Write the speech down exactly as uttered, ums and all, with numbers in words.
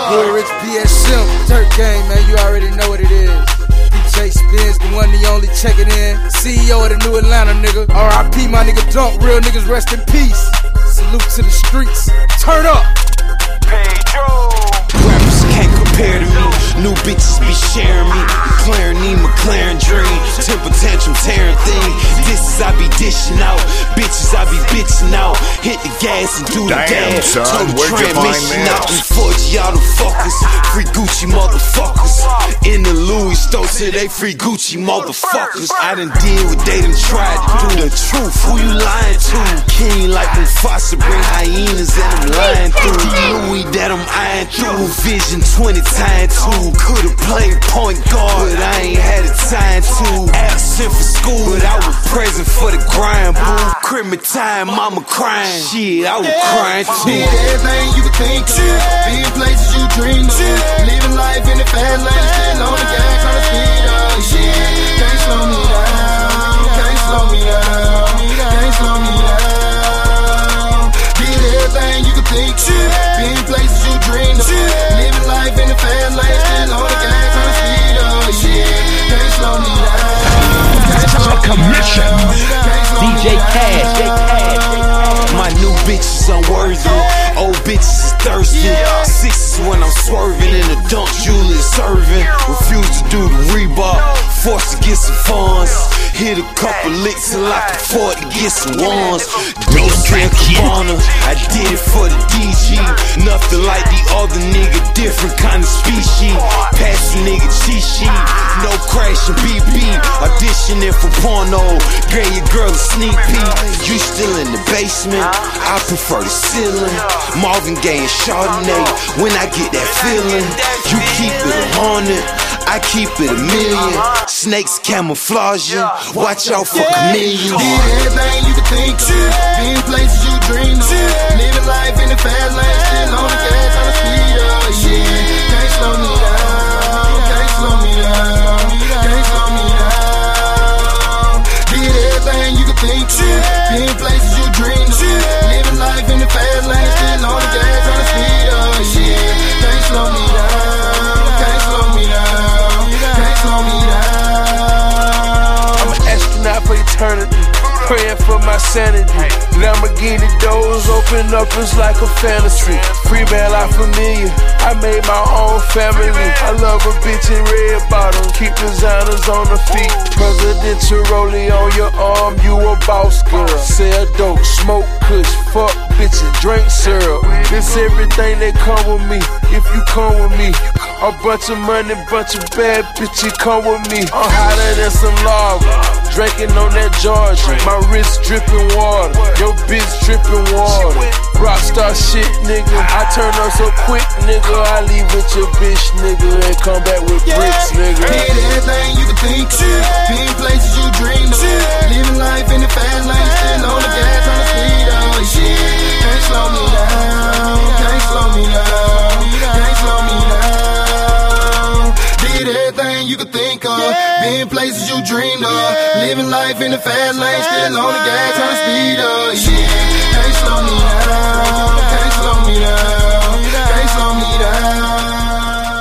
Blue Rich P S Simp, Turk Game, man, you already know what it is. D J Spins, the one, the only, checking in. C E O of the New Atlanta, nigga. R I P, my nigga Dunk, real niggas rest in peace. Salute to the streets, turn up. Pedro. Rappers can't compare to me. New bitches be sharing me. McLaren need McLaren dream. Temper tantrum tearing thing. Disses I be dishing out. Bitches I be bitching out. Hit the gas and do the Damn, dash. son, Total where'd you find transmission this? out. We forge y'all the fuckers. Free Gucci motherfuckers. In the Louis store till they free Gucci motherfuckers. I done did what they done tried to do. The truth, who you lying to? King like Mufasa, bring hyenas and I'm lying through. Louis that I'm eyeing through. Vision twenty times two. Could've played point guard, but I ain't had the time to. Absent for school, but I was present for the grind, boo. Criminal time, mama crying. Shit, I was crying too. Did everything you could think of. Be in places you dreamed of. Living life in the fast lane, still on the gas, trying to speed up. Shit, can't slow me down. Can't slow me down. Can't slow me down. Did everything you could think of. Be in places you dreamed of. Living life in the fast lane, still on the gas, trying to speed up. Shit, can't slow me down. Can't slow me Commission. down. D J Cash. My new bitch is unworthy. Old bitches is thirsty. Sixes when I'm swerving in the dunk, Julius serving. Refuse to do the rebar. Forced to get some funds. Hit a couple licks till I can afford to get some ones. Dolce and Gabbana, I did it for the D G. Nothing like the other nigga, different kind of species. Pass the nigga cheat sheet. No crashing B B. Auditioning for porno. Gave your girl a sneak peek. You still in the basement? I prefer the ceiling. Marvin Gaye and Chardonnay. When I get that feeling, you keep it a hundred, I keep it a million. Snakes camouflage you. Watch out for chameleons. Did everything you could think of. Be in places you dreamed of. Living life in the fast lane, still on the gas, trying to speed up. Yeah, can't slow me down. Can't slow me down. Can't slow me down. Did everything you could think of. Be in places you dreamed of. Living life in the fast lane, still on the gas, trying to speed up. Yeah, can't slow me down. Can't slow me down. Can't slow me down. I'm an astronaut for eternity, praying for my sanity. Lamborghini doors open up, it's like a fantasy. Free band like familiar, I made my own family. I love a bitch in red bottom, keep designers on the feet. Presidential rollie on your arm, you a boss girl. Sell dope, smoke kush, fuck bitches, drink syrup. This everything that come with me, if you come with me. A bunch of money, bunch of bad bitches come with me. I'm hotter than some lava, drinking on that Georgia. My wrist dripping water, your bitch dripping water. Rockstar shit, nigga. I turn up so quick, nigga. I leave with your bitch, nigga, and come back with bricks, nigga. Did everything you could think of. Be in places you dreamed of. Living life in the fast lane, still on the gas, trying to speed up. Shit, can't slow me down. Can't slow me down. Can't slow me down. Did everything you could think of. Be in places you dreamed of. Living life in the fast lane, still on the gas, trying to speed up. Shit, can't slow me down.